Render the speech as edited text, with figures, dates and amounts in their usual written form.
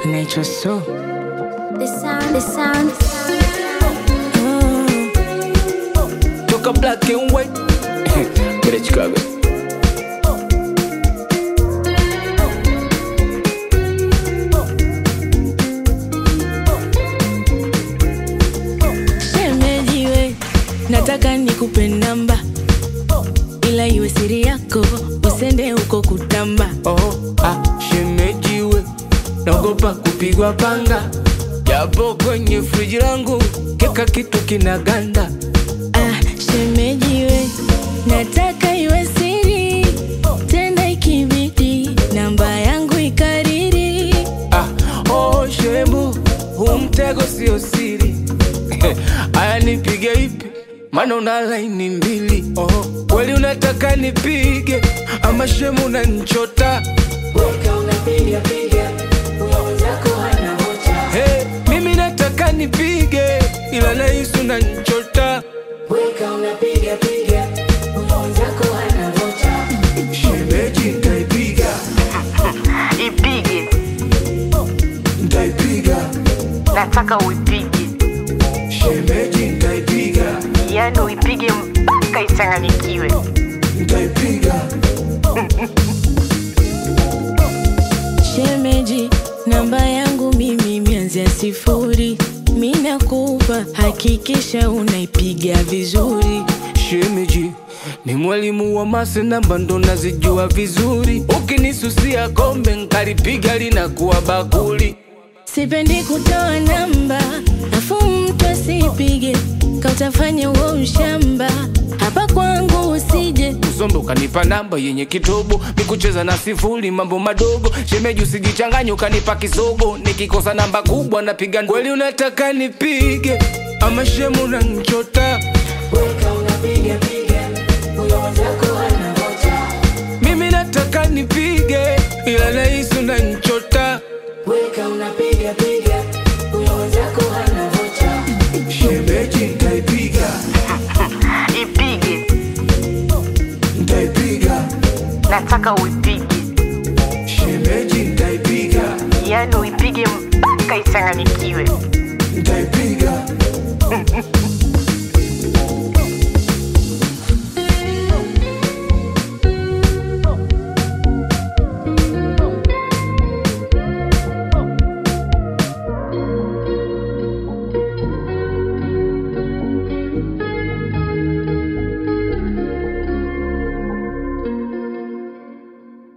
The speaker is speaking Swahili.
Nature so. The sound. Toka black and white. Get it, Chicago. Shemeji we, nataka nikupe namba, ila iwe siri yako, usende huko kutamba. Shemeji we, naogopa kupigwa panga, japo kwenye friji langu keka kitu kinaganda. Shemeji we, nataka iwe siri, tena ikibidi namba yangu ikariri. Shemu, huu mtego sio siri. Aya nipige ipi, maana una laini mbili. Kweli unataka nipige, ama shemu unanichota? Weka unapiga, huyo wenzako hana hoja. Mimi nataka nipige, ila nahisi unanichota. Weka unapiga, huyo wenzako hana hoja. Shemeji nitaipiga. Ipige, Nitaipiga. nataka uipige, Shemeji nitaipiga. yani uipige mpaka ichanganyikiwe. Nitaipiga. Shemeji, namba yangu mimi mianzia 0. Mimi nakupa, hakikisha unaipiga vizuri. Shemeji, ni mwalimu wa mase, namba ndo nazijua vizuri. Ukinisusia kombe nkalipiga linakuwa bakuli. Sipendi kutoa namba, afu mtu asipige, kautafanya uo ushamba. Hapa kwangu usije Usombe ukanipa namba yenye kitobo, mikucheza na 0 mambo madogo. Shemeji usijichanganye ukanipa kisogo, nikikosa namba kubwa napiga. Kweli unataka nipige, ama shemu unanichota? weka unapiga, huyo wenzako hana hoja. Mimi nataka nipige, ila nahisi unanichota. Weka unapiga, huyo wenzako hana hoja. Shemeji nitaipiga. Ipige, Nitaipiga. nataka uipige, Shemeji nitaipiga. yani uipige mpaka ichanganyikiwe. Nitaipiga.